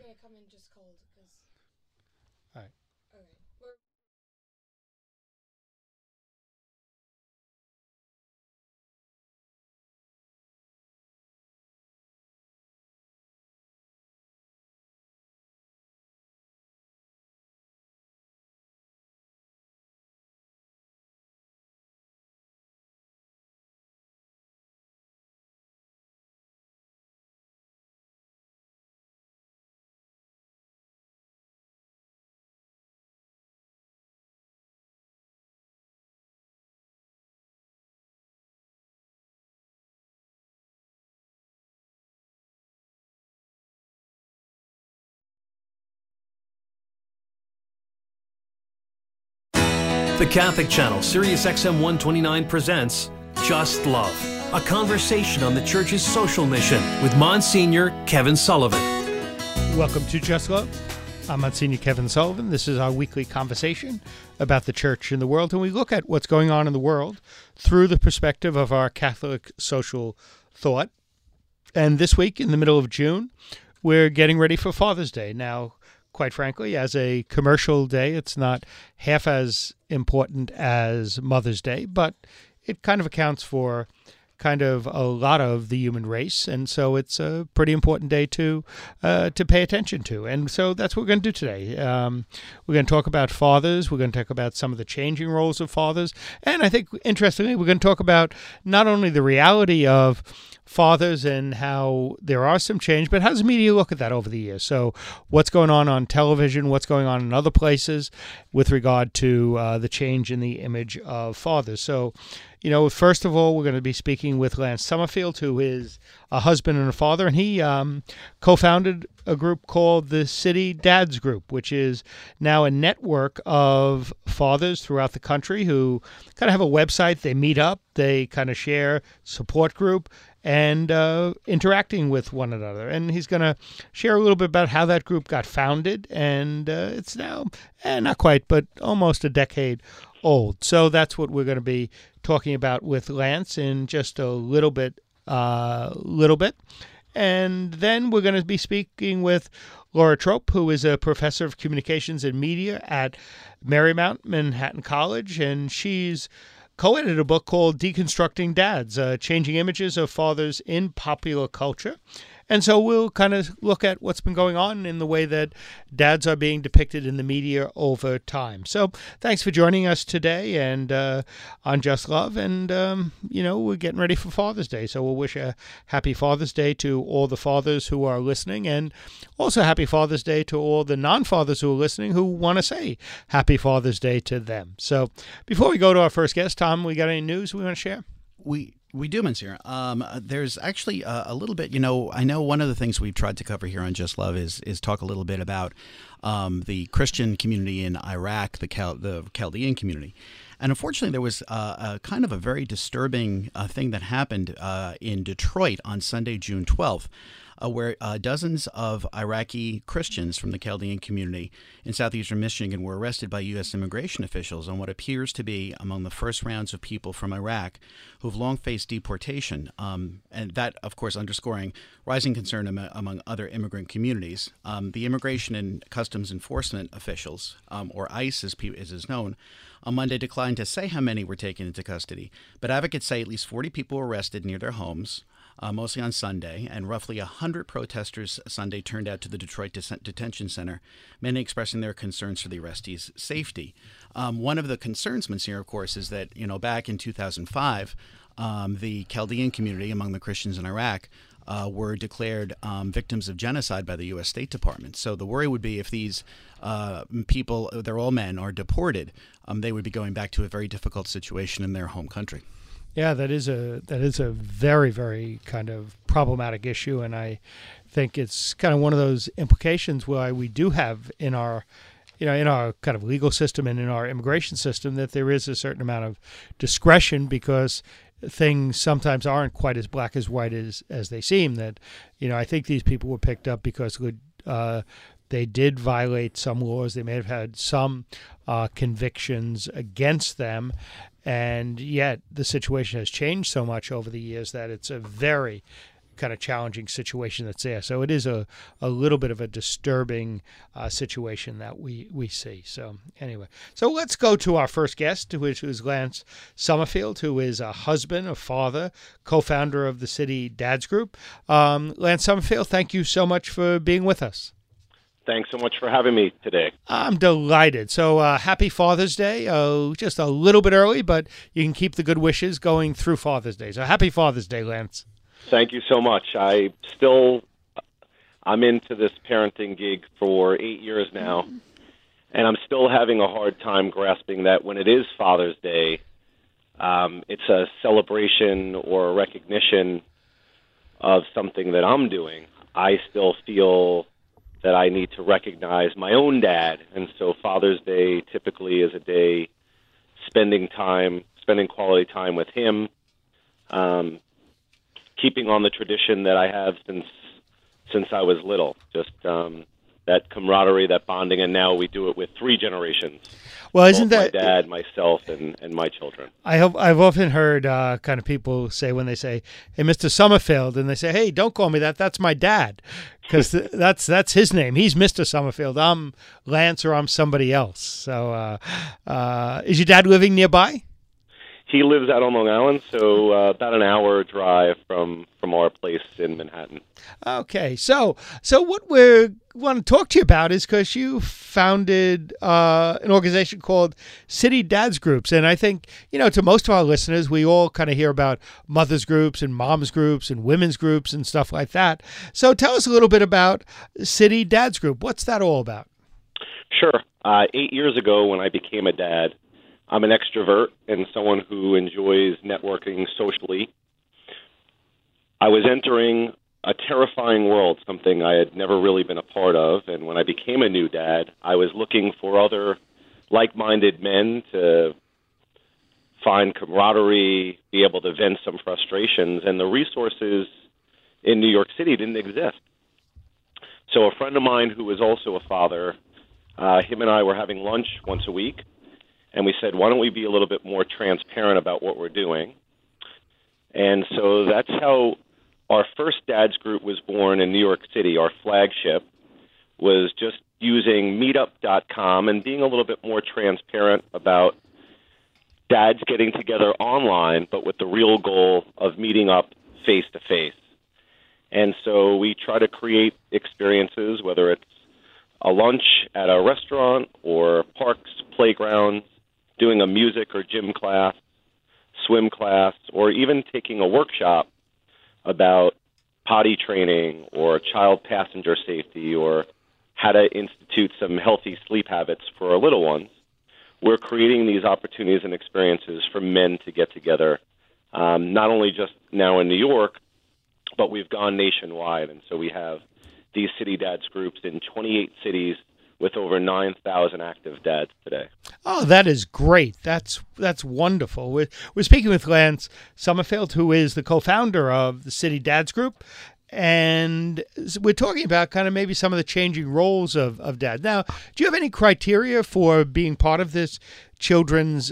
gonna come in just cold because. All right. Okay. The Catholic Channel, Sirius XM 129 presents Just Love, a conversation on the Church's social mission with Monsignor Kevin Sullivan. Welcome to Just Love. I'm Monsignor Kevin Sullivan. This is our weekly conversation about the Church and the world, and we look at what's going on in the world through the perspective of our Catholic social thought. And this week, in the middle of June, we're getting ready for Father's Day. Now, quite frankly, as a commercial day, it's not half as important as Mother's Day, but it kind of accounts for kind of a lot of the human race, and so it's a pretty important day to pay attention to. And so that's what we're going to do today. We're going to talk about fathers. We're going to talk about some of the changing roles of fathers, and I think, interestingly, we're going to talk about not only the reality of fathers and how there are some change, but how does the media look at that over the years? So what's going on television, what's going on in other places with regard to the change in the image of fathers. So, first of all, we're going to be speaking with Lance Summerfield, who is a husband and a father, and he co-founded a group called the City Dads Group, which is now a network of fathers throughout the country who kind of have a website. They meet up, they kind of share support group, and interacting with one another. And he's going to share a little bit about how that group got founded, and it's now, not quite, but almost a decade old. So that's what we're going to be talking about with Lance in just a little bit. And then we're going to be speaking with Laura Trope, who is a professor of communications and media at Marymount Manhattan College, and she's co-edited a book called Deconstructing Dads, Changing Images of Fathers in Popular Culture. And so we'll kind of look at what's been going on in the way that dads are being depicted in the media over time. So thanks for joining us today and on Just Love. And, we're getting ready for Father's Day. So we'll wish a happy Father's Day to all the fathers who are listening, and also happy Father's Day to all the non-fathers who are listening who want to say happy Father's Day to them. So before we go to our first guest, Tom, we got any news we want to share? We do, Monsieur. There's actually a little bit, I know one of the things we've tried to cover here on Just Love is talk a little bit about the Christian community in Iraq, the Chaldean community. And unfortunately, there was a kind of a very disturbing thing that happened in Detroit on Sunday, June 12th. Where dozens of Iraqi Christians from the Chaldean community in southeastern Michigan were arrested by U.S. immigration officials on what appears to be among the first rounds of people from Iraq who've long faced deportation, and that, of course, underscoring rising concern among other immigrant communities. The Immigration and Customs Enforcement officials, or ICE as is known, on Monday declined to say how many were taken into custody, but advocates say at least 40 people were arrested near their homes, mostly on Sunday, and roughly 100 protesters Sunday turned out to the Detroit Detention Center, many expressing their concerns for the arrestees' safety. One of the concerns, Monsieur, of course, is that, back in 2005, the Chaldean community among the Christians in Iraq were declared victims of genocide by the U.S. State Department. So the worry would be if these people, they're all men, are deported, they would be going back to a very difficult situation in their home country. Yeah, that is a very, very kind of problematic issue, and I think it's kind of one of those implications why we do have in our kind of legal system and in our immigration system that there is a certain amount of discretion, because things sometimes aren't quite as black as white as they seem. That, I think these people were picked up because they did violate some laws. They may have had some convictions against them. And yet the situation has changed so much over the years that it's a very, kind of challenging situation that's there. So it is a little bit of a disturbing situation that we see. So anyway, so let's go to our first guest, which is Lance Summerfield, who is a husband, a father, co-founder of the City Dads Group. Lance Summerfield, thank you so much for being with us. Thanks so much for having me today. I'm delighted. So happy Father's Day. Just a little bit early, but you can keep the good wishes going through Father's Day. So happy Father's Day, Lance. Thank you so much. I'm into this parenting gig for 8 years now, and I'm still having a hard time grasping that when it is Father's Day, it's a celebration or a recognition of something that I'm doing. I still feel that I need to recognize my own dad. And so Father's Day typically is a day spending quality time with him, keeping on the tradition that I have since I was little, just that camaraderie, that bonding, and now we do it with 3 generations. Well, isn't that my dad, myself, and my children? I've often heard kind of people say when they say, "Hey, Mr. Summerfield," and they say, "Hey, don't call me that. That's my dad," because that's his name. He's Mr. Summerfield. I'm Lance, or I'm somebody else. So, is your dad living nearby? He lives out on Long Island, so about an hour drive from our place in Manhattan. Okay, so what we want to talk to you about is because you founded an organization called City Dads Groups, and I think, to most of our listeners, we all kind of hear about mothers groups and moms groups and women's groups and stuff like that. So tell us a little bit about City Dads Group. What's that all about? Sure. 8 years ago, when I became a dad, I'm an extrovert and someone who enjoys networking socially. I was entering a terrifying world, something I had never really been a part of, and when I became a new dad, I was looking for other like-minded men to find camaraderie, be able to vent some frustrations, and the resources in New York City didn't exist. So a friend of mine who was also a father, him and I were having lunch once a week, and we said, why don't we be a little bit more transparent about what we're doing? And so that's how our first dads group was born in New York City. Our flagship was just using meetup.com and being a little bit more transparent about dads getting together online, but with the real goal of meeting up face-to-face. And so we try to create experiences, whether it's a lunch at a restaurant or parks, playgrounds, doing a music or gym class, swim class, or even taking a workshop about potty training or child passenger safety or how to institute some healthy sleep habits for our little ones. We're creating these opportunities and experiences for men to get together, not only just now in New York, but we've gone nationwide. And so we have these City Dads groups in 28 cities with over 9,000 active dads today. Oh, that is great. That's wonderful. We're speaking with Lance Summerfield, who is the co-founder of the City Dads Group, and we're talking about kind of maybe some of the changing roles of dad. Now, do you have any criteria for being part of this children's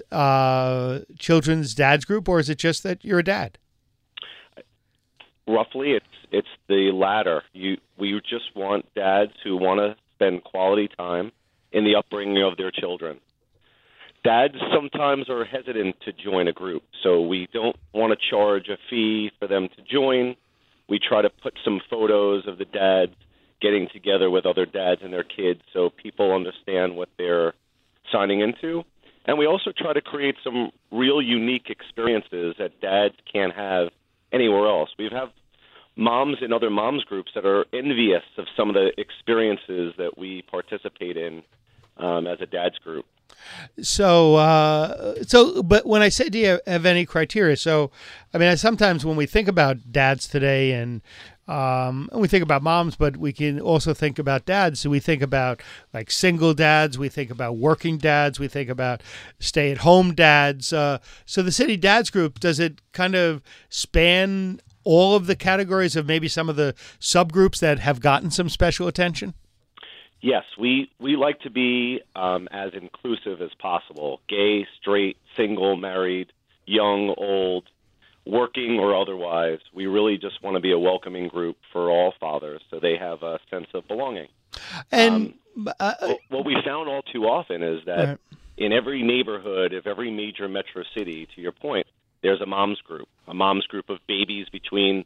dads group, or is it just that you're a dad? Roughly, it's the latter. We just want dads who want to spend quality time in the upbringing of their children. Dads sometimes are hesitant to join a group, so we don't want to charge a fee for them to join. We try to put some photos of the dads getting together with other dads and their kids so people understand what they're signing into. And we also try to create some real unique experiences that dads can't have anywhere else. We have moms in other moms groups that are envious of some of the experiences that we participate in as a dads group. So, but when I say, do you have any criteria? So, I mean, sometimes when we think about dads today and we think about moms, but we can also think about dads. So we think about like single dads, we think about working dads, we think about stay-at-home dads. So the City Dads Group, does it kind of span all of the categories of maybe some of the subgroups that have gotten some special attention? Yes, we like to be as inclusive as possible. Gay, straight, single, married, young, old. working or otherwise. We really just want to be a welcoming group for all fathers so they have a sense of belonging. And what we found all too often is that Right. in every neighborhood of every major metro city, to your point, there's a mom's group of babies between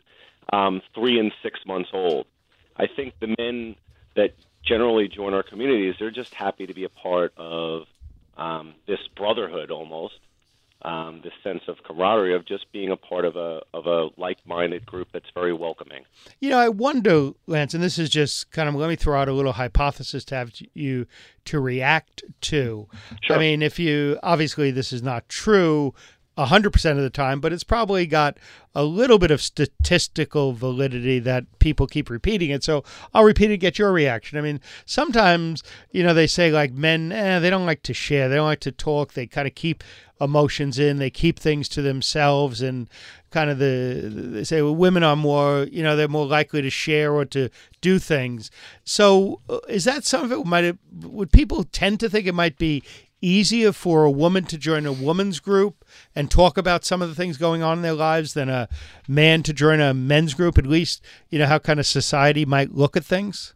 3 and 6 months old. I think the men that generally join our communities, they're just happy to be a part of this brotherhood almost, this sense of camaraderie of just being a part of a like-minded group that's very welcoming. I wonder, Lance, and this is just kind of, let me throw out a little hypothesis to have you to react to. Sure. I mean, obviously this is not true 100% of the time, but it's probably got a little bit of statistical validity that people keep repeating it. So I'll repeat it, get your reaction. I mean, sometimes, they say like men, they don't like to share. They don't like to talk. They kind of keep emotions in. They keep things to themselves, and kind of they say, well, women are more, they're more likely to share or to do things. So is that some of it? Would people tend to think it might be easier for a woman to join a woman's group and talk about some of the things going on in their lives than a man to join a men's group, at least, how kind of society might look at things?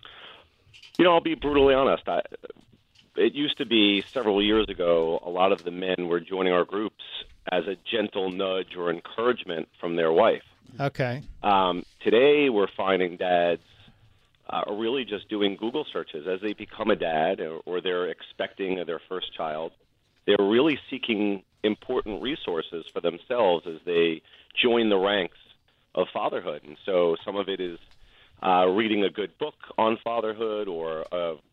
I'll be brutally honest. It used to be several years ago, a lot of the men were joining our groups as a gentle nudge or encouragement from their wife. Okay. Today, we're finding dads are really just doing Google searches as they become a dad or they're expecting their first child. They're really seeking important resources for themselves as they join the ranks of fatherhood. And so some of it is reading a good book on fatherhood or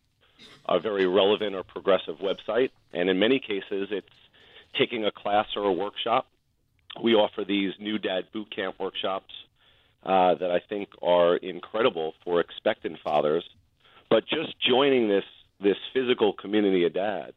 a very relevant or progressive website. And in many cases, it's taking a class or a workshop. We offer these new dad boot camp workshops that I think are incredible for expectant fathers. But just joining this physical community of dads,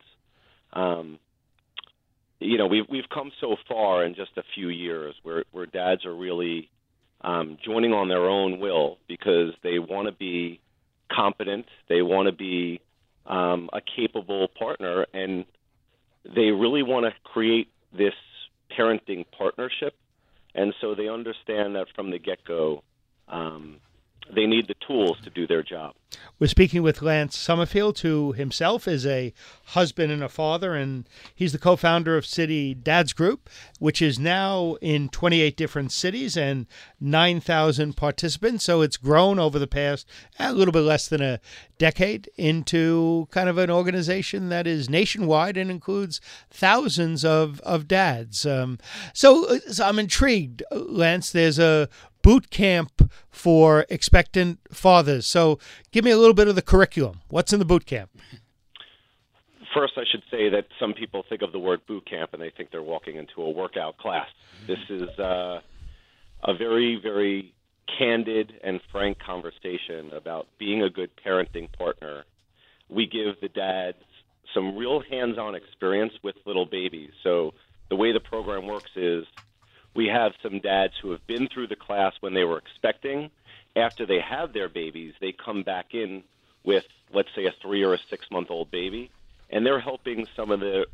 we've come so far in just a few years where dads are really joining on their own will because they want to be competent, they want to be a capable partner, and they really want to create this parenting partnership. And so they understand that from the get-go, they need the tools to do their job. We're speaking with Lance Summerfield, who himself is a husband and a father, and he's the co-founder of City Dads Group, which is now in 28 different cities and 9,000 participants. So it's grown over the past a little bit less than a decade into kind of an organization that is nationwide and includes thousands of dads. So I'm intrigued, Lance. There's a boot camp for expectant fathers. So give me a little bit of the curriculum. What's in the boot camp? First, I should say that some people think of the word boot camp and they think they're walking into a workout class. This is a very, very candid and frank conversation about being a good parenting partner. We give the dads some real hands-on experience with little babies. So the way the program works is we have some dads who have been through the class when they were expecting. After they have their babies, they come back in with, let's say, a 3 or a 6 month old baby, and they're helping some of the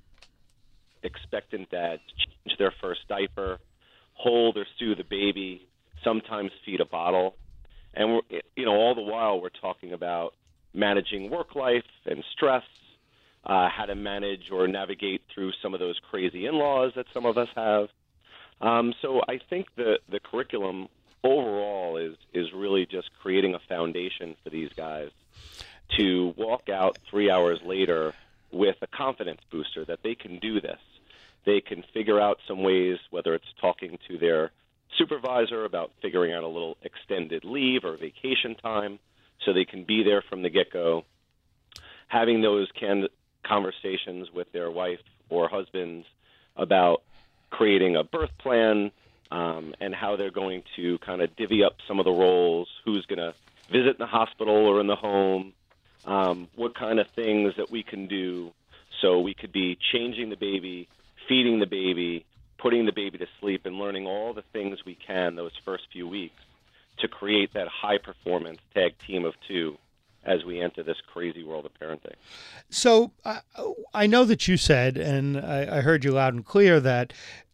expectant dads change their first diaper, hold or soothe the baby, sometimes feed a bottle. And all the while we're talking about managing work life and stress, how to manage or navigate through some of those crazy in-laws that some of us have. So I think the curriculum overall is really just creating a foundation for these guys to walk out 3 hours later with a confidence booster that they can do this. They can figure out some ways, whether it's talking to their supervisor about figuring out a little extended leave or vacation time so they can be there from the get-go, having those conversations with their wife or husbands about creating a birth plan and how they're going to kind of divvy up some of the roles, who's going to visit in the hospital or in the home, what kind of things that we can do so we could be changing the baby, feeding the baby, putting the baby to sleep, and learning all the things we can those first few weeks to create that high-performance tag team of two as we enter this crazy world of parenting. So I know that you said, and I heard you loud and clear, that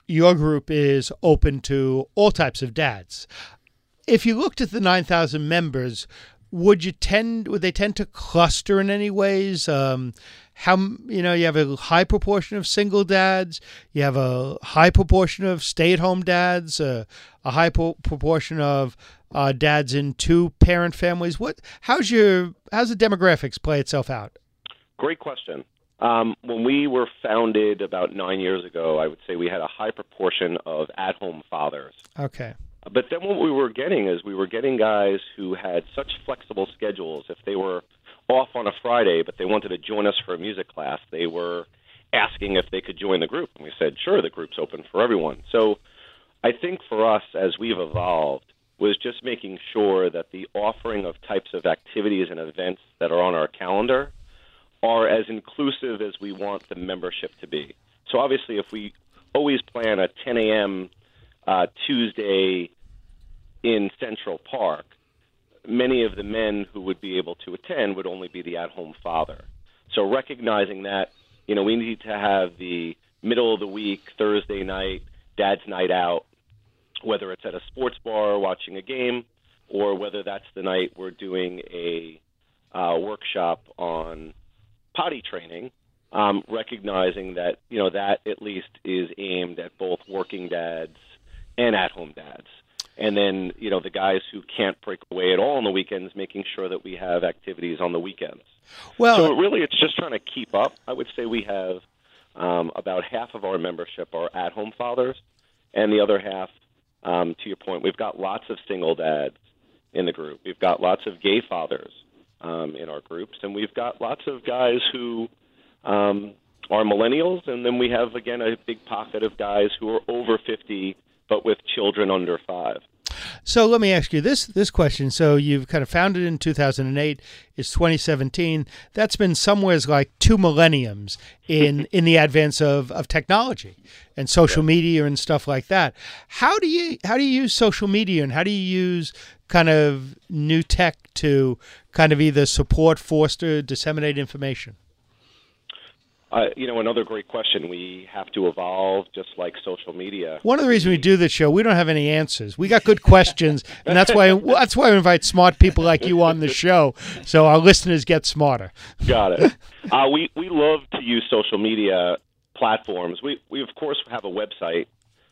your group is open to all types of dads. If you looked at the 9,000 members, would they tend to cluster in any ways? You have a high proportion of single dads, you have a high proportion of stay-at-home dads, a high proportion of dads in two-parent families. How's the demographics play itself out? Great question. When we were founded about 9 years ago, I would say we had a high proportion of at-home fathers. Okay. But then what we were getting guys who had such flexible schedules. If they were off on a Friday, but they wanted to join us for a music class, they were asking if they could join the group. And we said, sure, the group's open for everyone. So I think for us, as we've evolved, was just making sure that the offering of types of activities and events that are on our calendar are as inclusive as we want the membership to be. So obviously, if we always plan a 10 a.m. Tuesday in Central Park, many of the men who would be able to attend would only be the at-home father. So recognizing that, we need to have the middle of the week, Thursday night, dad's night out, whether it's at a sports bar watching a game, or whether that's the night we're doing a workshop on potty training, recognizing that, that at least is aimed at both working dads and at-home dads. And then, the guys who can't break away at all on the weekends, making sure that we have activities on the weekends. Well, so really it's just trying to keep up. I would say we have about half of our membership are at-home fathers, and the other half, to your point, we've got lots of single dads in the group. We've got lots of gay fathers in our groups, and we've got lots of guys who are millennials, and then we have, again, a big pocket of guys who are over 50 but with children under 5. So let me ask you this question. So you've kind of founded in 2008. It's 2017. That's been somewheres like 2 millenniums in the advance of technology and social media and stuff like that. How do you use social media, and how do you use kind of new tech to kind of either support, foster, disseminate information? Another great question. We have to evolve just like social media. One of the reasons we do this show, we don't have any answers. We got good questions, and that's why we invite smart people like you on the show, so our listeners get smarter. Got it. We love to use social media platforms. We of course have a website,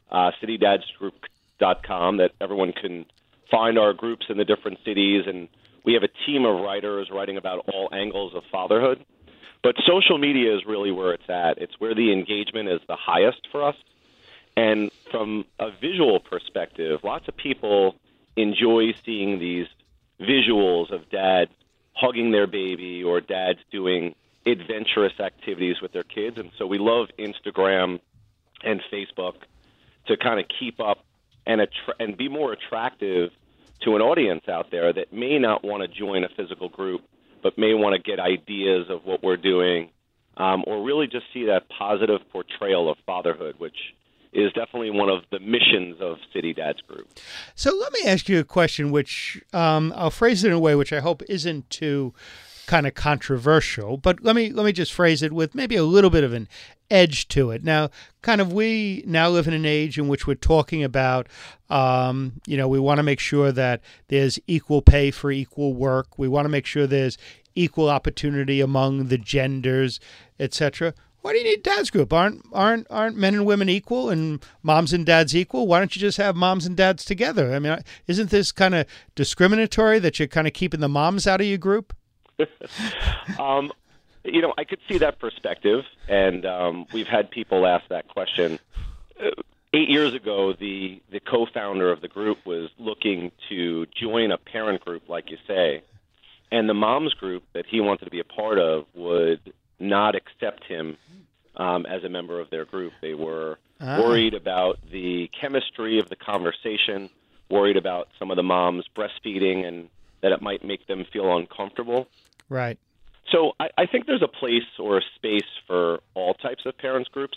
citydadsgroup.com, that everyone can find our groups in the different cities, and we have a team of writers writing about all angles of fatherhood. But social media is really where it's at. It's where the engagement is the highest for us. And from a visual perspective, lots of people enjoy seeing these visuals of dads hugging their baby or dads doing adventurous activities with their kids. And so we love Instagram and Facebook to kind of keep up and be more attractive to an audience out there that may not want to join a physical group, but may want to get ideas of what we're doing, or really just see that positive portrayal of fatherhood, which is definitely one of the missions of City Dads Group. So let me ask you a question, which I'll phrase it in a way which I hope isn't too kind of controversial, but let me just phrase it with maybe a little bit of an edge to it. Now, we now live in an age in which we're talking about, we want to make sure that there's equal pay for equal work. We want to make sure there's equal opportunity among the genders, etc. Why do you need Dads Group? Aren't men and women equal and moms and dads equal? Why don't you just have moms and dads together? I mean, isn't this kind of discriminatory that you're kind of keeping the moms out of your group? I could see that perspective, and we've had people ask that question. 8 years ago, the co-founder of the group was looking to join a parent group, like you say, and the moms group that he wanted to be a part of would not accept him as a member of their group. They were worried about the chemistry of the conversation, worried about some of the moms breastfeeding and that it might make them feel uncomfortable. Right. So I think there's a place or a space for all types of parents groups.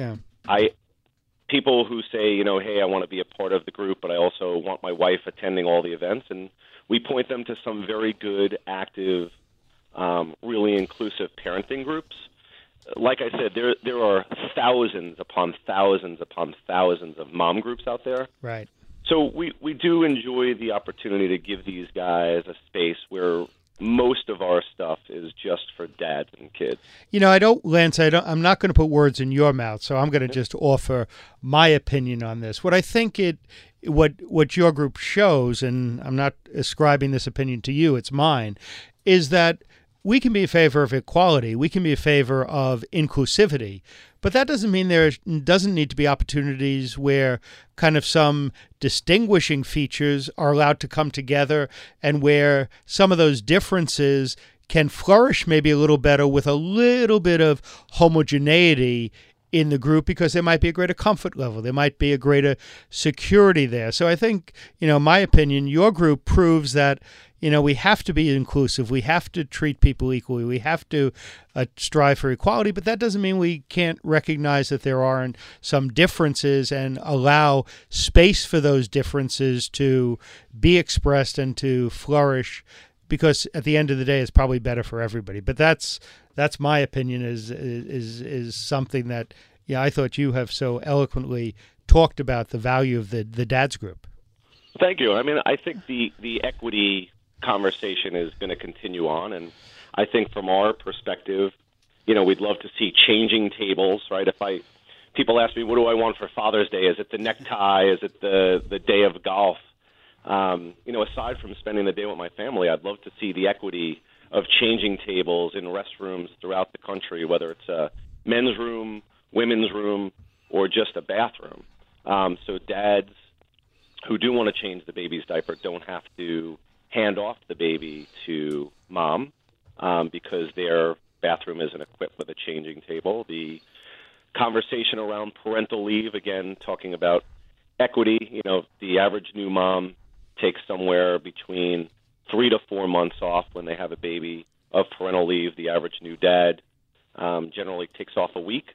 People who say, hey, I want to be a part of the group, but I also want my wife attending all the events, and we point them to some very good, active, really inclusive parenting groups. like I said, there are thousands upon thousands upon thousands of mom groups out there. Right. So we do enjoy the opportunity to give these guys a space where most of our stuff is just for dads and kids. Lance, I'm not going to put words in your mouth, so I'm going to just offer my opinion on this. What I think what your group shows, and I'm not ascribing this opinion to you, it's mine, is that we can be in favor of equality. We can be in favor of inclusivity. But that doesn't mean there doesn't need to be opportunities where kind of some distinguishing features are allowed to come together and where some of those differences can flourish maybe a little better with a little bit of homogeneity in the group, because there might be a greater comfort level. There might be a greater security there. So I think, my opinion, your group proves that, we have to be inclusive. We have to treat people equally. We have to strive for equality, but that doesn't mean we can't recognize that there aren't some differences and allow space for those differences to be expressed and to flourish, because at the end of the day, it's probably better for everybody. But that's my opinion, is something that, I thought you have so eloquently talked about the value of the dads group. Thank you. I mean, I think the equity conversation is going to continue on, and I think from our perspective, we'd love to see changing tables, right? People ask me, what do I want for Father's Day? Is it the necktie? Is it the day of golf? Aside from spending the day with my family, I'd love to see the equity of changing tables in restrooms throughout the country, whether it's a men's room, women's room, or just a bathroom. So dads who do want to change the baby's diaper don't have to hand off the baby to mom because their bathroom isn't equipped with a changing table. The conversation around parental leave, again, talking about equity, the average new mom takes somewhere between 3 to 4 months off when they have a baby of parental leave. The average new dad generally takes off a week.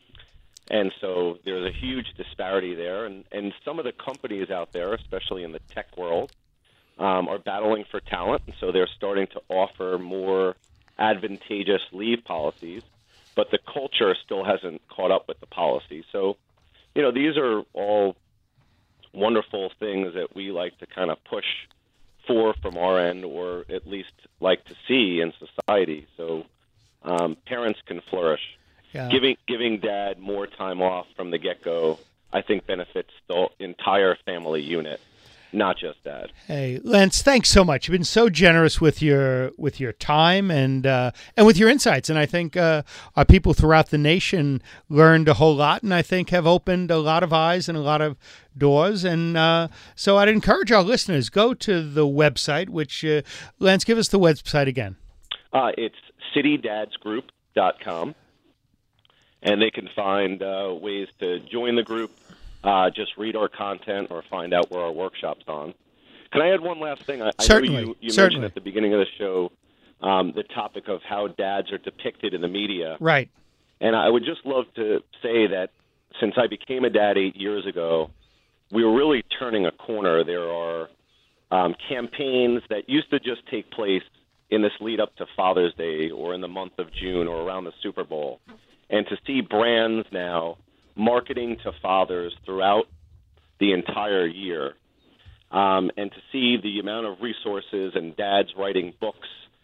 And so there's a huge disparity there. And some of the companies out there, especially in the tech world, are battling for talent. And so they're starting to offer more advantageous leave policies. But the culture still hasn't caught up with the policy. So, these are all wonderful things that we like to kind of push for from our end, or at least like to see in society, so parents can flourish. Yeah. Giving dad more time off from the get-go, I think, benefits the entire family unit, not just dad. Hey, Lance, thanks so much. You've been so generous with your time and with your insights, and I think our people throughout the nation learned a whole lot, and I think have opened a lot of eyes and a lot of doors. And so I'd encourage our listeners, go to the website, which Lance, give us the website again. It's citydadsgroup.com, and they can find ways to join the group. Just read our content or find out where our workshop's on. Can I add one last thing? I Certainly. know you mentioned at the beginning of the show the topic of how dads are depicted in the media. Right. And I would just love to say that since I became a dad 8 years ago, we were really turning a corner. There are campaigns that used to just take place in this lead up to Father's Day or in the month of June or around the Super Bowl. And to see brands now marketing to fathers throughout the entire year, and to see the amount of resources and dads writing books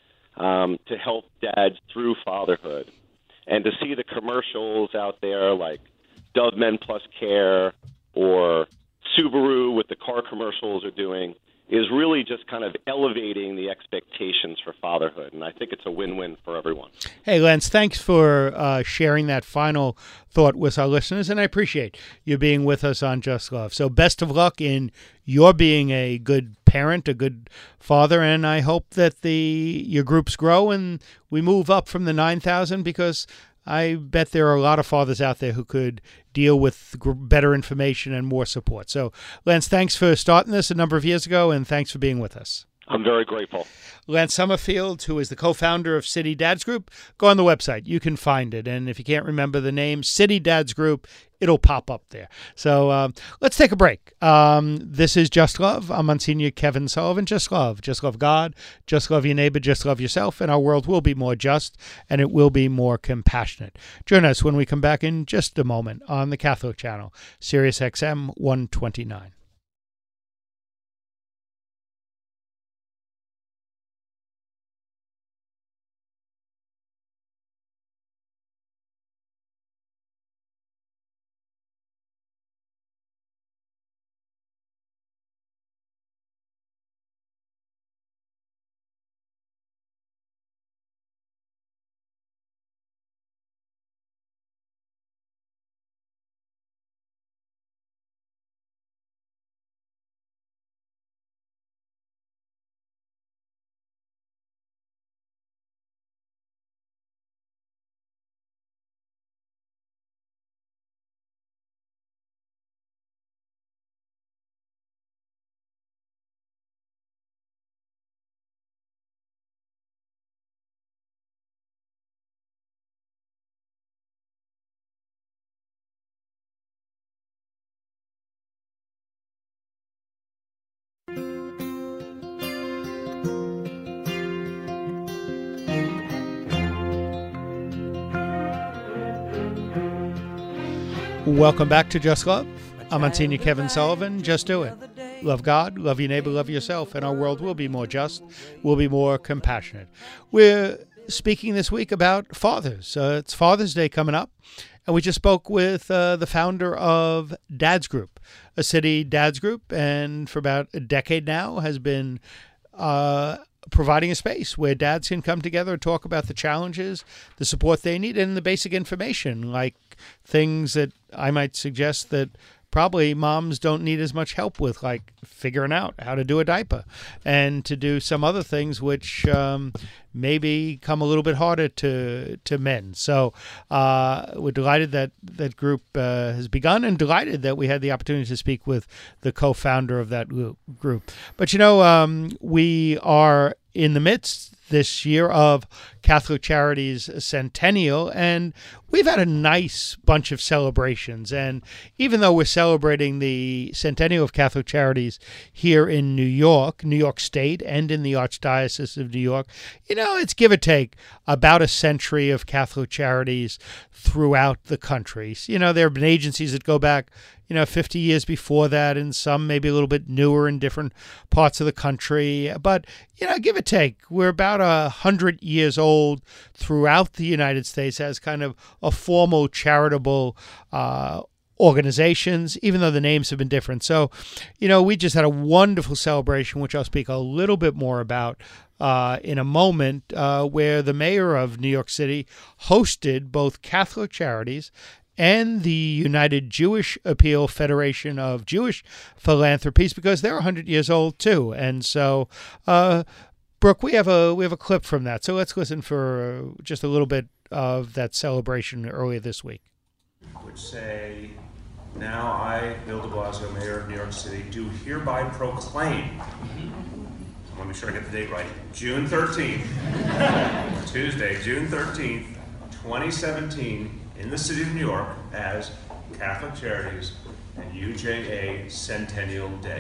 to help dads through fatherhood, and to see the commercials out there like Dove Men Plus Care or Subaru with the car commercials are doing, is really just kind of elevating the expectations for fatherhood. And I think it's a win-win for everyone. Hey, Lance, thanks for sharing that final thought with our listeners, and I appreciate you being with us on Just Love. So best of luck in your being a good parent, a good father, and I hope that your groups grow and we move up from the 9,000, because I bet there are a lot of fathers out there who could deal with better information and more support. So, Lance, thanks for starting this a number of years ago, and thanks for being with us. I'm very grateful. Lance Summerfield, who is the co-founder of City Dads Group, go on the website. You can find it. And if you can't remember the name, City Dads Group, it'll pop up there. So let's take a break. This is Just Love. I'm Monsignor Kevin Sullivan. Just love. Just love God. Just love your neighbor. Just love yourself. And our world will be more just, and it will be more compassionate. Join us when we come back in just a moment on the Catholic Channel, Sirius XM 129. Welcome back to Just Love. I'm Monsignor Kevin Sullivan. Just do it. Love God, love your neighbor, love yourself, and our world will be more just, will be more compassionate. We're speaking this week about fathers. It's Father's Day coming up, and we just spoke with the founder of Dads Group, a City Dads Group, and for about a decade now has been providing a space where dads can come together and talk about the challenges, the support they need, and the basic information, like things that I might suggest that probably moms don't need as much help with, like figuring out how to do a diaper and to do some other things which maybe come a little bit harder to men. So we're delighted that that group has begun, and delighted that we had the opportunity to speak with the co-founder of that group. But, we are in the midst this year of Catholic Charities Centennial, and we've had a nice bunch of celebrations. And even though we're celebrating the Centennial of Catholic Charities here in New York State, and in the Archdiocese of New York, it's give or take about a century of Catholic Charities throughout the country. There have been agencies that go back 50 years before that, and some maybe a little bit newer in different parts of the country. But, give or take, we're about 100 years old throughout the United States as kind of a formal charitable organizations, even though the names have been different. So, we just had a wonderful celebration, which I'll speak a little bit more about in a moment, where the mayor of New York City hosted both Catholic Charities and the United Jewish Appeal Federation of Jewish Philanthropies, because they're 100 years old too. And so, Brooke, we have a clip from that. So let's listen for just a little bit of that celebration earlier this week. Which say, now I, Bill de Blasio, Mayor of New York City, do hereby proclaim, I want to make sure I get the date right, June 13th, Tuesday, June 13th, 2017, in the city of New York as Catholic Charities and UJA Centennial Day.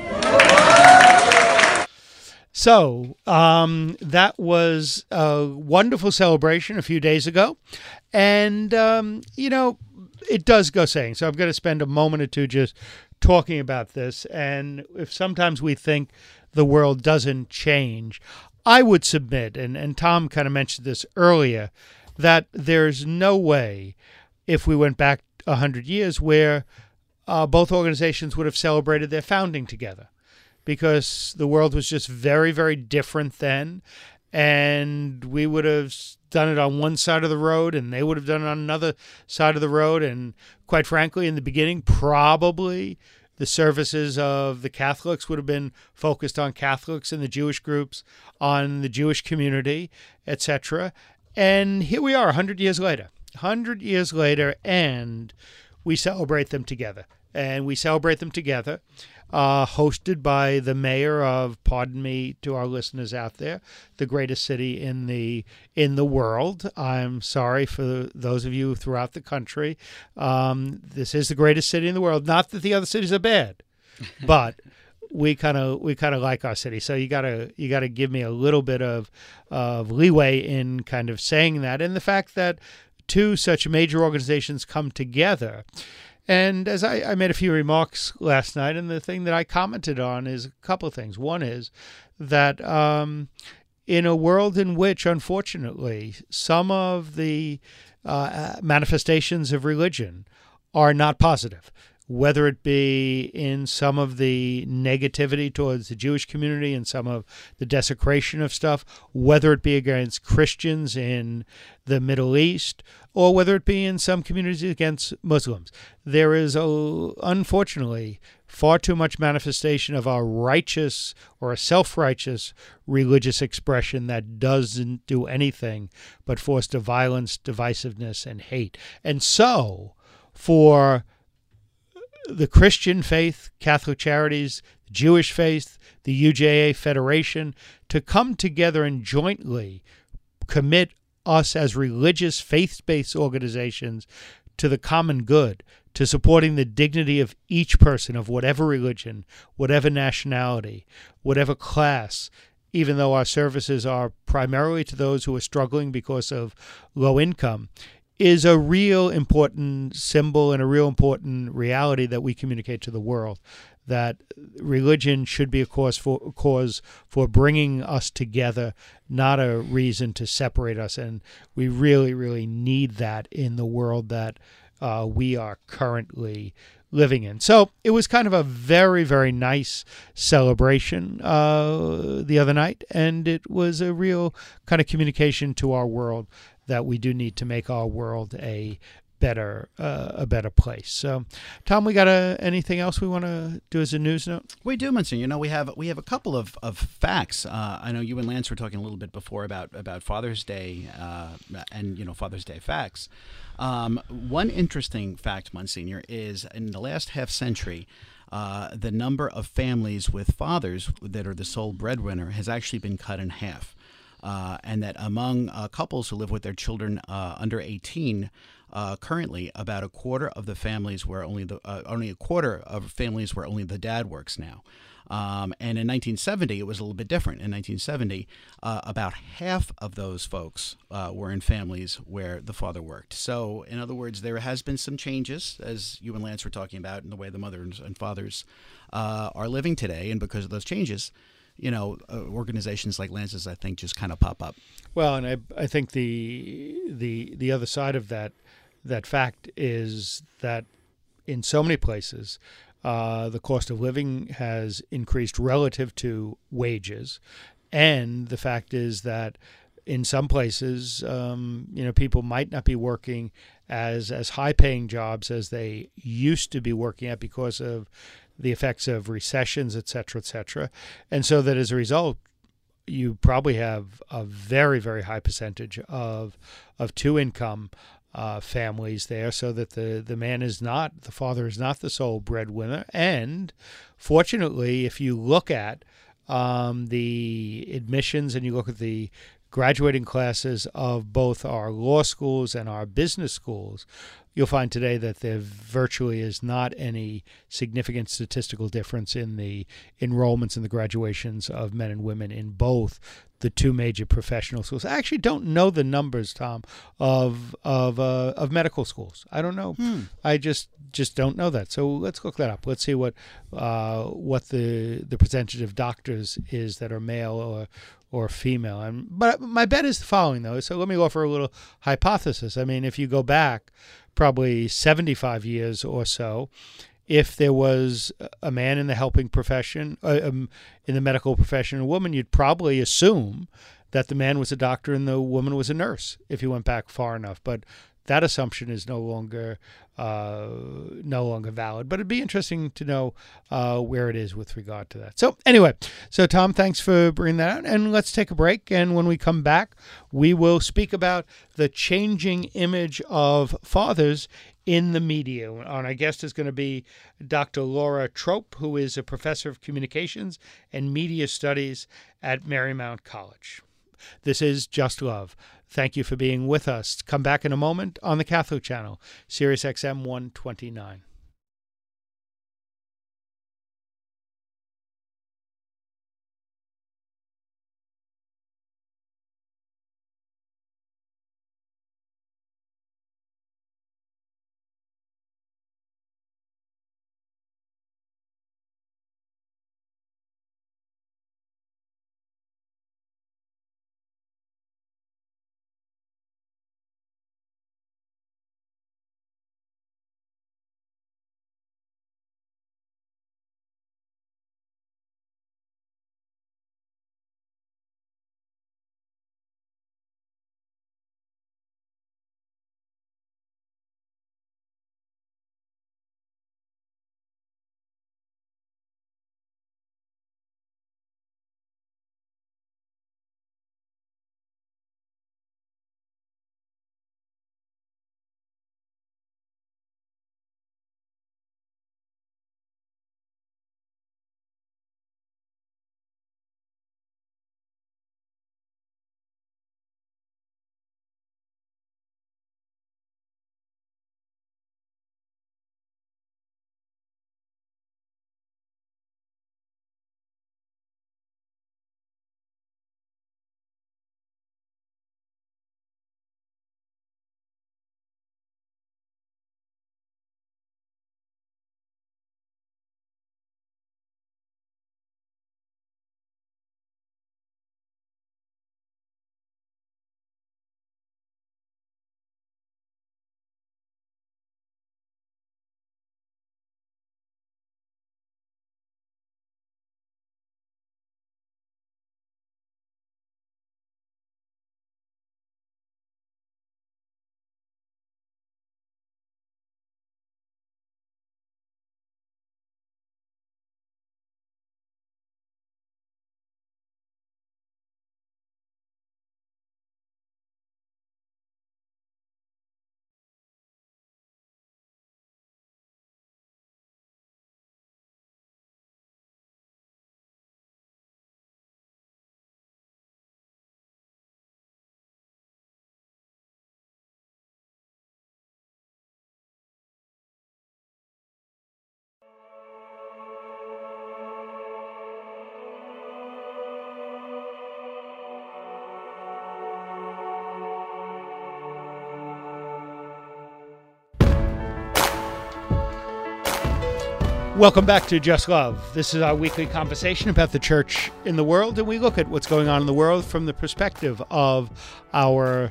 So that was a wonderful celebration a few days ago. And, it does go saying. So I'm going to spend a moment or two just talking about this. And if sometimes we think the world doesn't change, I would submit, and Tom kind of mentioned this earlier, that there's no way, if we went back 100 years, where both organizations would have celebrated their founding together, because the world was just very, very different then, and we would have done it on one side of the road, and they would have done it on another side of the road. And quite frankly, in the beginning, probably the services of the Catholics would have been focused on Catholics, and the Jewish groups on the Jewish community, etc. And here we are 100 years later, and we celebrate them together. And we celebrate them together hosted by the mayor of, pardon me to our listeners out there, the greatest city in the world. I'm sorry for those of you throughout the country. This is the greatest city in the world. Not that the other cities are bad, but we kind of like our city. So you gotta give me a little bit of leeway in kind of saying that, and the fact that two such major organizations come together. And as I made a few remarks last night, and the thing that I commented on is a couple of things. One is that in a world in which, unfortunately, some of the manifestations of religion are not positive, whether it be in some of the negativity towards the Jewish community and some of the desecration of stuff, whether it be against Christians in the Middle East, or whether it be in some communities against Muslims. There is, unfortunately, far too much manifestation of a righteous or a self-righteous religious expression that doesn't do anything but foster violence, divisiveness, and hate. And so, for the Christian faith, Catholic Charities, the Jewish faith, the UJA Federation, to come together and jointly commit us as religious faith-based organizations to the common good, to supporting the dignity of each person of whatever religion, whatever nationality, whatever class, even though our services are primarily to those who are struggling because of low income, is a real important symbol and a real important reality that we communicate to the world, that religion should be a cause for bringing us together, not a reason to separate us. And we really, really need that in the world that we are currently living in. So it was kind of a very, very nice celebration the other night, and it was a real kind of communication to our world that we do need to make our world a better place. So, Tom, we got anything else we want to do as a news note? We do, Monsignor. We have a couple of facts. I know you and Lance were talking a little bit before about Father's Day and Father's Day facts. One interesting fact, Monsignor, is in the last half century, the number of families with fathers that are the sole breadwinner has actually been cut in half. And that among couples who live with their children under 18, currently about a quarter of the families where only a quarter of families where only the dad works now. And in 1970, it was a little bit different. In 1970, about half of those folks were in families where the father worked. So, in other words, there has been some changes, as you and Lance were talking about, in the way the mothers and fathers are living today. And because of those changes, organizations like Lance's, I think, just kind of pop up. Well, and I think the other side of that fact is that in so many places, the cost of living has increased relative to wages, and the fact is that in some places, people might not be working as high-paying jobs as they used to be working at because of the effects of recessions, et cetera, and so that as a result, you probably have a very, very high percentage of two-income families there, so that the father is not the sole breadwinner. And fortunately, if you look at the admissions and you look at the graduating classes of both our law schools and our business schools, you'll find today that there virtually is not any significant statistical difference in the enrollments and the graduations of men and women in both the two major professional schools. I actually don't know the numbers, Tom, of medical schools. I don't know. I just don't know that. So let's look that up. Let's see what the percentage of doctors is that are male or female. But my bet is the following, though. So let me offer a little hypothesis. I mean, if you go back probably 75 years or so, if there was a man in the helping profession, in the medical profession, a woman, you'd probably assume that the man was a doctor and the woman was a nurse if you went back far enough. But that assumption is no longer valid. But it'd be interesting to know where it is with regard to that. So anyway, Tom, thanks for bringing that out. And let's take a break. And when we come back, we will speak about the changing image of fathers in the media. And our guest is going to be Dr. Laura Trope, who is a professor of communications and media studies at Marymount College. This is Just Love. Thank you for being with us. Come back in a moment on the Catholic Channel, Sirius XM 129. Welcome back to Just Love. This is our weekly conversation about the church in the world, and we look at what's going on in the world from the perspective of our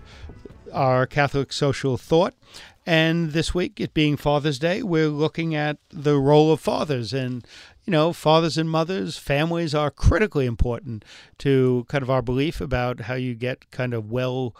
Catholic social thought. And this week, it being Father's Day, we're looking at the role of fathers. And, you know, fathers and mothers, families are critically important to kind of our belief about how you get kind of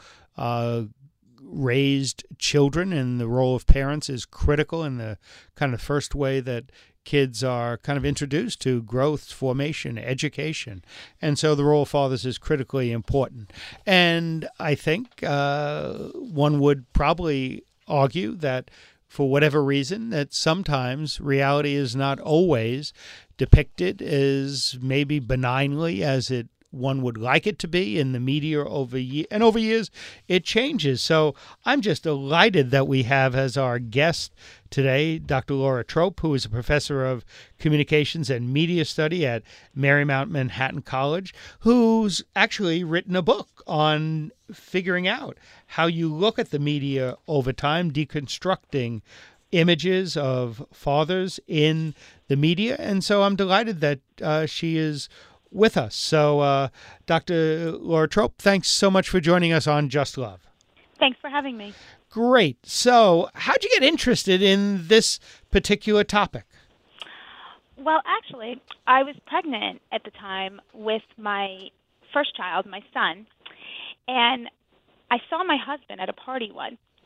raised children, and the role of parents is critical in the kind of first way that kids are kind of introduced to growth, formation, education. And so the role of fathers is critically important. And I think one would probably argue that for whatever reason, that sometimes reality is not always depicted as maybe benignly as one would like it to be in the media over years, it changes. So I'm just delighted that we have as our guest today Dr. Laura Trope, who is a professor of communications and media study at Marymount Manhattan College, who's actually written a book on figuring out how you look at the media over time, deconstructing images of fathers in the media. And so I'm delighted that she is with us. So, Dr. Laura Trope, thanks so much for joining us on Just Love. Thanks for having me. Great. So, how'd you get interested in this particular topic? Well, actually, I was pregnant at the time with my first child, my son, and I saw my husband at a party once,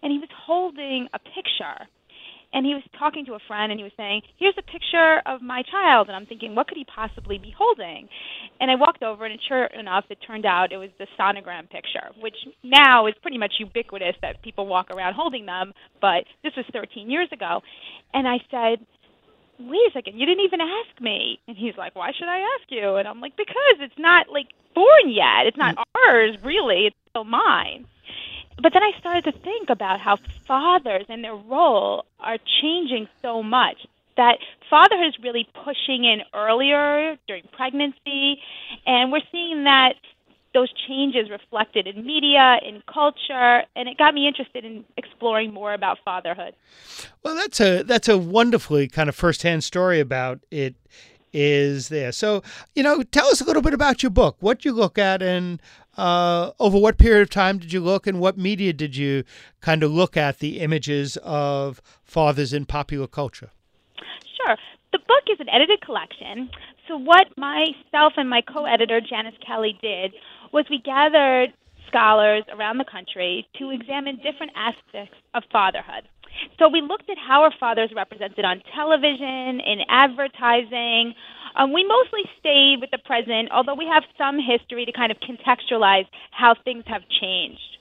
and he was holding a picture. And he was talking to a friend, and he was saying, here's a picture of my child. And I'm thinking, what could he possibly be holding? And I walked over, and sure enough, it turned out it was the sonogram picture, which now is pretty much ubiquitous that people walk around holding them, but this was 13 years ago. And I said, wait a second, you didn't even ask me. And he's like, why should I ask you? And I'm like, because it's not, born yet. It's not ours, really. It's still mine. But then I started to think about how fathers and their role are changing so much, that fatherhood is really pushing in earlier during pregnancy, and we're seeing that those changes reflected in media, in culture, and it got me interested in exploring more about fatherhood. Well, that's a wonderfully kind of firsthand story about it is there. So, tell us a little bit about your book, what you look at, and over what period of time did you look, and what media did you kind of look at the images of fathers in popular culture? Sure. The book is an edited collection. So what myself and my co-editor, Janice Kelly, did was we gathered scholars around the country to examine different aspects of fatherhood. So we looked at how are fathers represented on television, in advertising. We mostly stayed with the present, although we have some history to kind of contextualize how things have changed.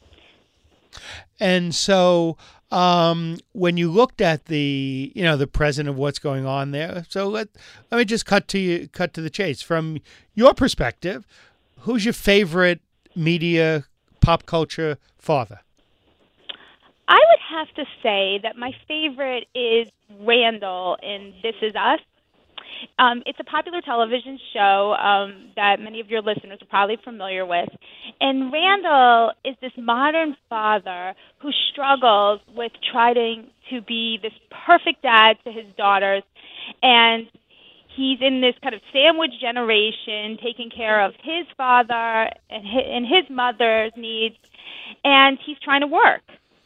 And so when you looked at the present of what's going on there, so let me just cut to the chase. From your perspective, who's your favorite media, pop culture father? I would have to say that my favorite is Randall in This Is Us. It's a popular television show that many of your listeners are probably familiar with. And Randall is this modern father who struggles with trying to be this perfect dad to his daughters. And he's in this kind of sandwich generation, taking care of his father and his mother's needs. And he's trying to work.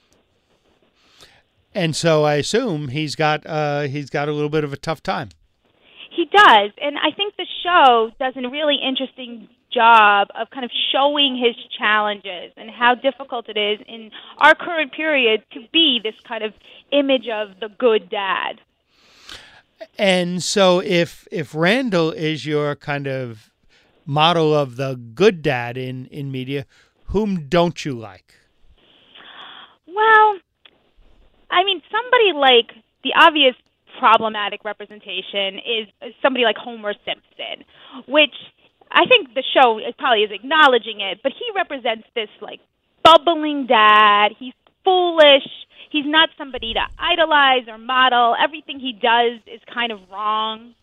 And so I assume he's got a little bit of a tough time. He does, and I think the show does a really interesting job of kind of showing his challenges and how difficult it is in our current period to be this kind of image of the good dad. And so if Randall is your kind of model of the good dad in media, whom don't you like? Well, I mean, somebody like the obvious problematic representation is somebody like Homer Simpson, which I think the show probably is acknowledging it, but he represents this bubbling dad. He's foolish. He's not somebody to idolize or model. Everything he does is kind of wrong.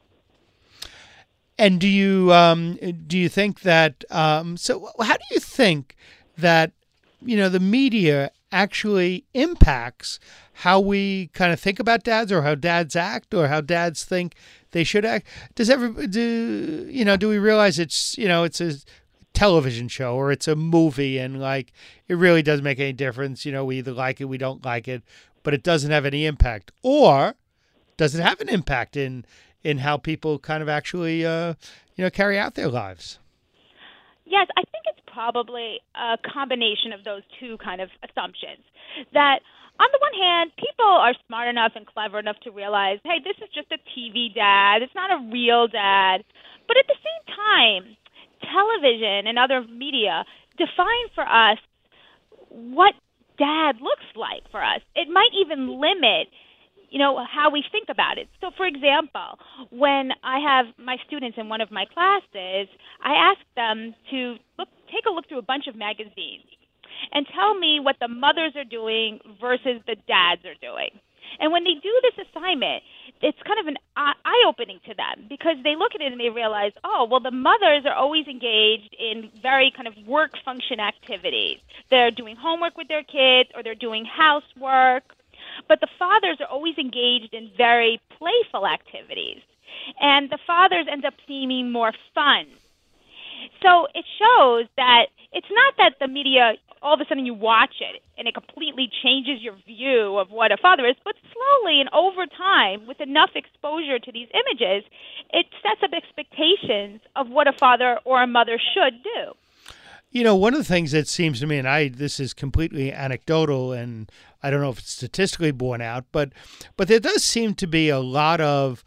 And do you think that so how do you think that the media actually impacts how we kind of think about dads, or how dads act, or how dads think they should act? Do we realize it's a television show or it's a movie, and it really doesn't make any difference? We either like it, we don't like it, but it doesn't have any impact. Or does it have an impact in how people kind of actually carry out their lives? Yes, I think it's probably a combination of those two kind of assumptions. That on the one hand, people are smart enough and clever enough to realize, hey, this is just a TV dad. It's not a real dad. But at the same time, television and other media define for us what dad looks like for us. It might even limit how we think about it. So, for example, when I have my students in one of my classes, I ask them to take a look through a bunch of magazines and tell me what the mothers are doing versus the dads are doing. And when they do this assignment, it's kind of an eye-opening to them, because they look at it and they realize, oh, well, the mothers are always engaged in very kind of work function activities. They're doing homework with their kids, or they're doing housework. But the fathers are always engaged in very playful activities. And the fathers end up seeming more fun. So it shows that it's not that the media, all of a sudden you watch it and it completely changes your view of what a father is, but slowly and over time, with enough exposure to these images, it sets up expectations of what a father or a mother should do. One of the things that seems to me, and this is completely anecdotal, and I don't know if it's statistically borne out, but there does seem to be a lot of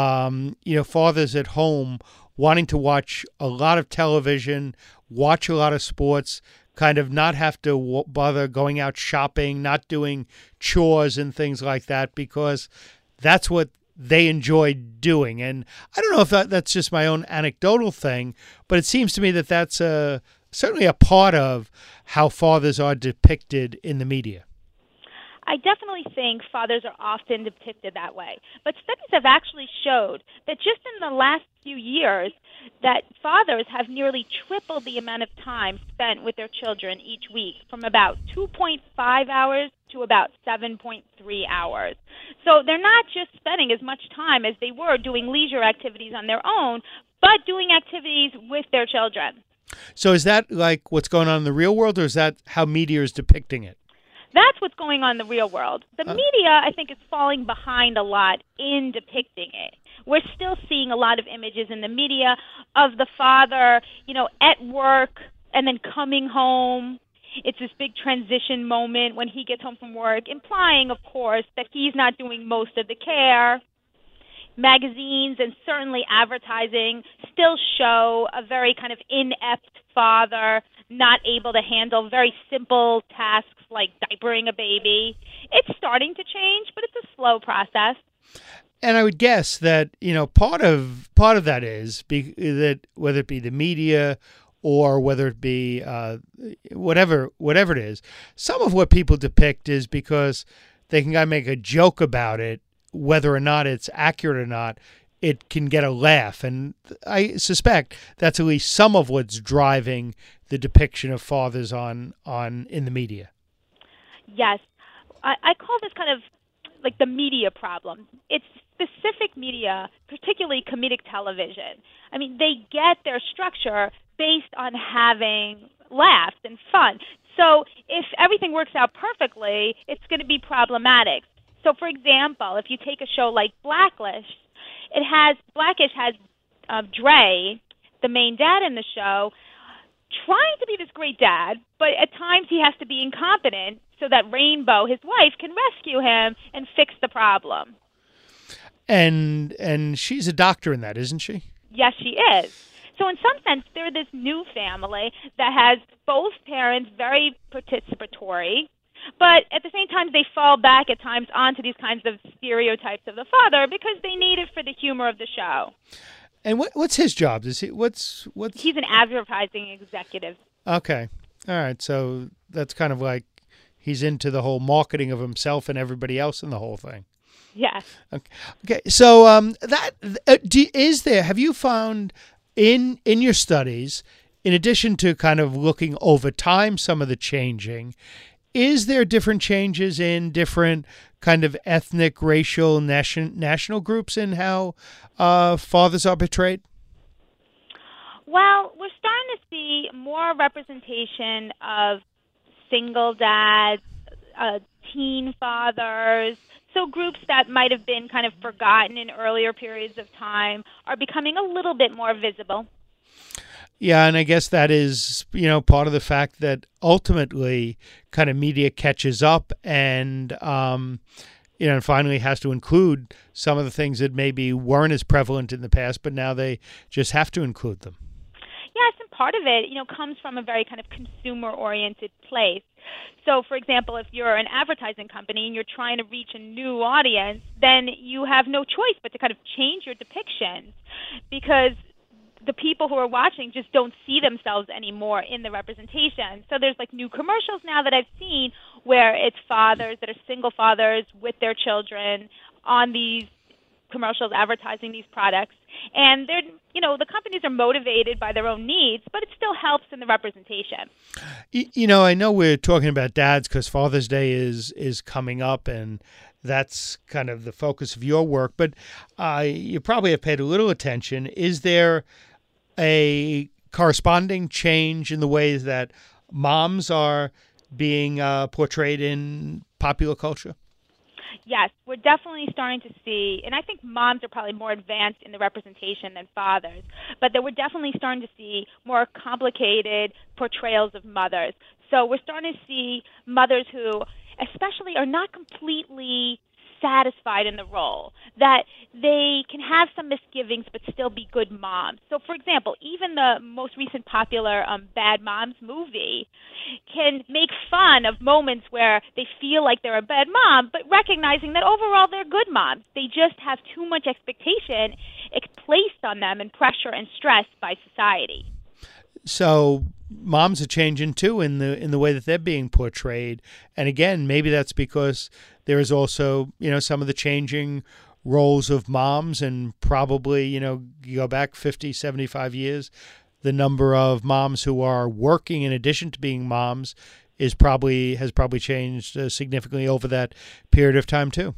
fathers at home wanting to watch a lot of television, watch a lot of sports, kind of not have to bother going out shopping, not doing chores and things like that, because that's what they enjoy doing. And I don't know if that's just my own anecdotal thing, but it seems to me that that's certainly a part of how fathers are depicted in the media. I definitely think fathers are often depicted that way. But studies have actually showed that just in the last few years, that fathers have nearly tripled the amount of time spent with their children each week, from about 2.5 hours to about 7.3 hours. So they're not just spending as much time as they were doing leisure activities on their own, but doing activities with their children. So is that like what's going on in the real world, or is that how media is depicting it? That's what's going on in the real world. The media, I think, is falling behind a lot in depicting it. We're still seeing a lot of images in the media of the father, at work and then coming home. It's this big transition moment when he gets home from work, implying, of course, that he's not doing most of the care. Magazines and certainly advertising still show a very kind of inept father, not able to handle very simple tasks like diapering a baby. It's starting to change, but it's a slow process. And I would guess that part of that is that whether it be the media or whether it be whatever it is, some of what people depict is because they can kind of make a joke about it, whether or not it's accurate or not. It can get a laugh, and I suspect that's at least some of what's driving the depiction of fathers on in the media. Yes, I call this kind of like the media problem. It's specific media, particularly comedic television. I mean, they get their structure based on having laughs and fun. So if everything works out perfectly, it's going to be problematic. So, for example, if you take a show like Blackish has Dre, the main dad in the show, trying to be this great dad, but at times he has to be incompetent so that Rainbow, his wife, can rescue him and fix the problem. And she's a doctor in that, isn't she? Yes, she is. So in some sense, they're this new family that has both parents very participatory, but at the same time, they fall back at times onto these kinds of stereotypes of the father because they need it for the humor of the show. And what's his job? Is he what's He's an advertising executive. Okay, all right. So that's kind of like he's into the whole marketing of himself and everybody else in the whole thing. Yes. Okay. So have you found in your studies, in addition to kind of looking over time, some of the changing? Is there different changes in different kind of ethnic, racial, national groups in how fathers are portrayed? Well, we're starting to see more representation of single dads, teen fathers. So groups that might have been kind of forgotten in earlier periods of time are becoming a little bit more visible. Yeah, and I guess that is, part of the fact that ultimately kind of media catches up and, and finally has to include some of the things that maybe weren't as prevalent in the past, but now they just have to include them. Yes, and part of it, comes from a very kind of consumer-oriented place. So, for example, if you're an advertising company and you're trying to reach a new audience, then you have no choice but to kind of change your depictions because the people who are watching just don't see themselves anymore in the representation. So there's like new commercials now that I've seen where it's fathers that are single fathers with their children on these commercials advertising these products. And they're, the companies are motivated by their own needs, but it still helps in the representation. I know we're talking about dads because Father's Day is coming up, and that's kind of the focus of your work, but you probably have paid a little attention. Is there a corresponding change in the ways that moms are being portrayed in popular culture? Yes, we're definitely starting to see, and I think moms are probably more advanced in the representation than fathers, but that we're definitely starting to see more complicated portrayals of mothers. So we're starting to see mothers who especially are not completely satisfied in the role, that they can have some misgivings but still be good moms. So, for example, even the most recent popular Bad Moms movie can make fun of moments where they feel like they're a bad mom, but recognizing that overall they're good moms. They just have too much expectation placed on them and pressure and stress by society. So moms are changing too in the way that they're being portrayed, and again, maybe that's because there is also some of the changing roles of moms, and probably you go back 50, 75 years, the number of moms who are working in addition to being moms has probably changed significantly over that period of time too.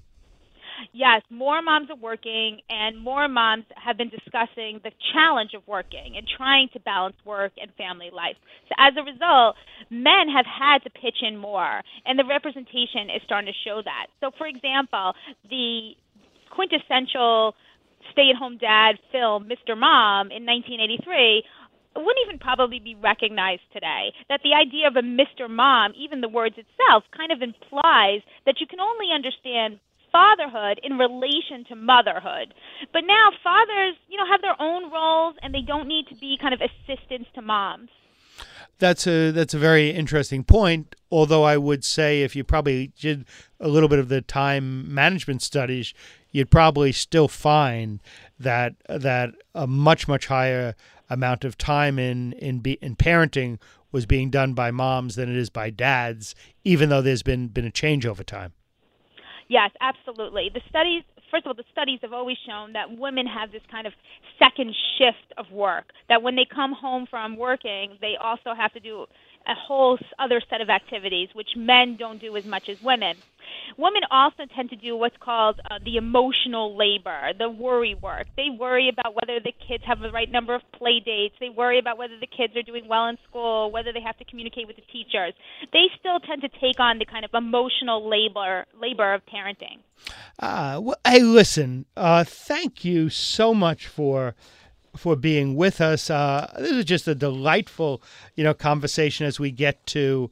Yes, more moms are working, and more moms have been discussing the challenge of working and trying to balance work and family life. So as a result, men have had to pitch in more, and the representation is starting to show that. So, for example, the quintessential stay-at-home dad film, Mr. Mom, in 1983, wouldn't even probably be recognized today. That the idea of a Mr. Mom, even the words itself, kind of implies that you can only understand fatherhood in relation to motherhood. But now fathers, have their own roles, and they don't need to be kind of assistants to moms. That's a very interesting point, although I would say if you probably did a little bit of the time management studies, you'd probably still find that a much higher amount of time in parenting was being done by moms than it is by dads, even though there's been a change over time. Yes, absolutely. First of all, the studies have always shown that women have this kind of second shift of work, that when they come home from working, they also have to do a whole other set of activities, which men don't do as much as women. Women also tend to do what's called the emotional labor, the worry work. They worry about whether the kids have the right number of play dates. They worry about whether the kids are doing well in school, whether they have to communicate with the teachers. They still tend to take on the kind of emotional labor of parenting. Well, hey, listen, thank you so much for being with us. This is just a delightful, conversation as we get to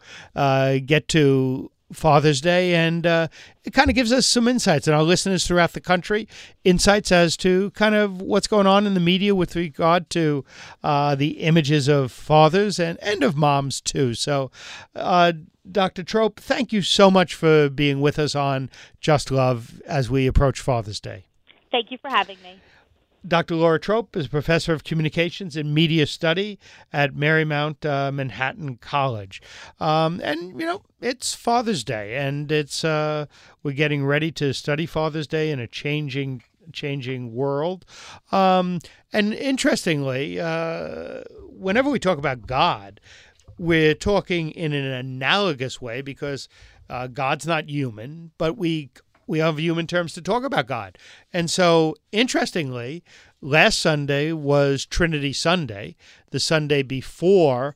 Father's Day, and it kind of gives us some insights, and our listeners throughout the country, insights as to kind of what's going on in the media with regard to the images of fathers and of moms too. So, Dr. Trope, thank you so much for being with us on Just Love as we approach Father's Day. Thank you for having me. Dr. Laura Trope is a professor of communications and media study at Marymount Manhattan College. And, it's Father's Day, and it's we're getting ready to study Father's Day in a changing world. And interestingly, whenever we talk about God, we're talking in an analogous way because God's not human, but we have human terms to talk about God. And so, interestingly, last Sunday was Trinity Sunday, the Sunday before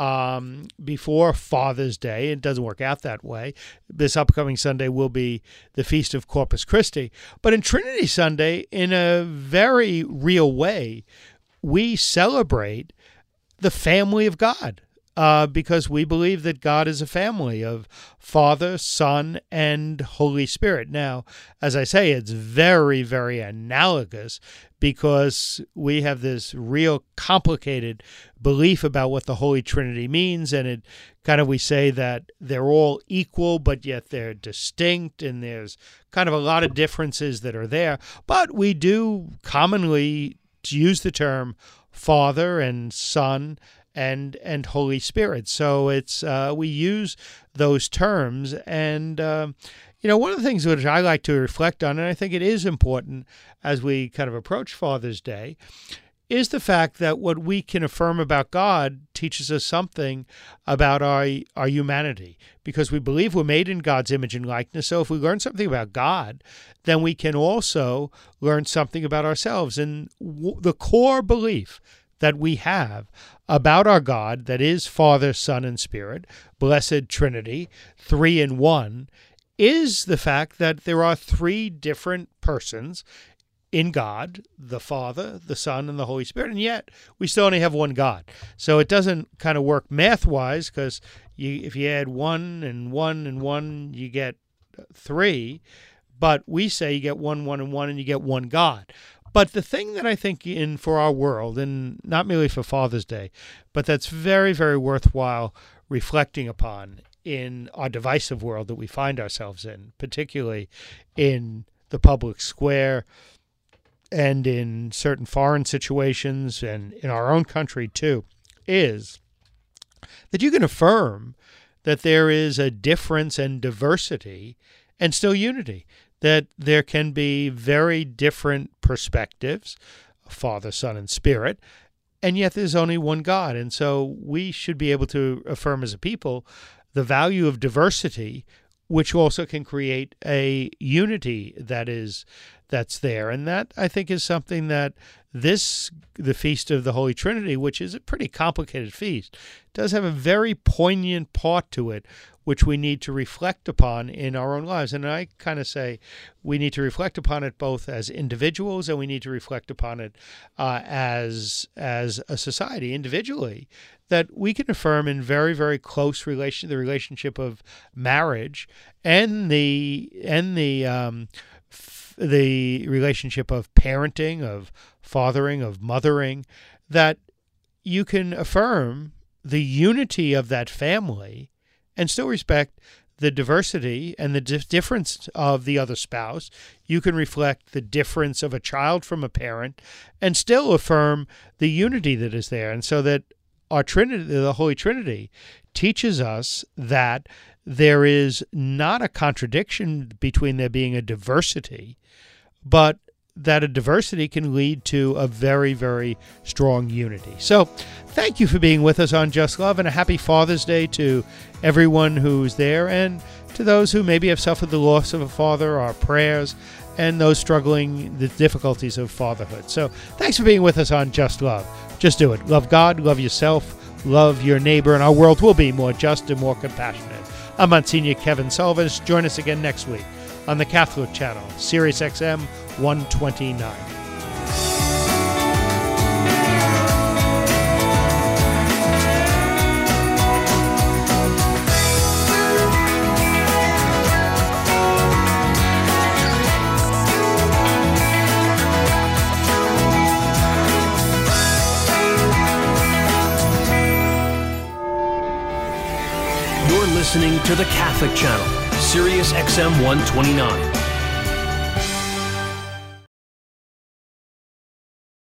Father's Day. It doesn't work out that way. This upcoming Sunday will be the Feast of Corpus Christi. But in Trinity Sunday, in a very real way, we celebrate the family of God. Because we believe that God is a family of Father, Son, and Holy Spirit. Now, as I say, it's very, very analogous because we have this real complicated belief about what the Holy Trinity means, and it kind of, we say that they're all equal, but yet they're distinct, and there's kind of a lot of differences that are there. But we do commonly use the term Father and Son and Holy Spirit. So it's we use those terms, and one of the things which I like to reflect on, and I think it is important as we kind of approach Father's Day, is the fact that what we can affirm about God teaches us something about our humanity, because we believe we're made in God's image and likeness. So if we learn something about God, then we can also learn something about ourselves. And the core belief that we have about our God, that is Father, Son, and Spirit, Blessed Trinity, 3 in 1, is the fact that there are three different persons in God, the Father, the Son, and the Holy Spirit, and yet we still only have one God. So it doesn't kind of work math-wise, because if you add 1 and 1 and 1, you get 3, but we say you get 1, 1, and 1, and you get one God. But the thing that I think for our world, and not merely for Father's Day, but that's very, very worthwhile reflecting upon in our divisive world that we find ourselves in, particularly in the public square and in certain foreign situations and in our own country too, is that you can affirm that there is a difference and diversity and still unity, that there can be very different perspectives, Father, Son, and Spirit, and yet there's only one God. And so we should be able to affirm as a people the value of diversity, which also can create a unity that's there. And that, I think, is something that the Feast of the Holy Trinity, which is a pretty complicated feast, does have a very poignant part to it, which we need to reflect upon in our own lives. And I kind of say we need to reflect upon it both as individuals, and we need to reflect upon it as a society individually, that we can affirm in very, very close the relationship of marriage and the relationship of parenting, of fathering, of mothering, that you can affirm the unity of that family and still respect the diversity and the difference of the other spouse. You can reflect the difference of a child from a parent and still affirm the unity that is there. And so that our Trinity, the Holy Trinity, teaches us that there is not a contradiction between there being a diversity, but that a diversity can lead to a very, very strong unity. So thank you for being with us on Just Love, and a happy Father's Day to everyone who's there, and to those who maybe have suffered the loss of a father, our prayers, and those struggling the difficulties of fatherhood. So thanks for being with us on Just Love. Just do it. Love God, love yourself, love your neighbor, and our world will be more just and more compassionate. I'm Monsignor Kevin Sullivan. Join us again next week on the Catholic Channel, Sirius XM 129. You're listening to the Catholic Channel, Sirius XM 129.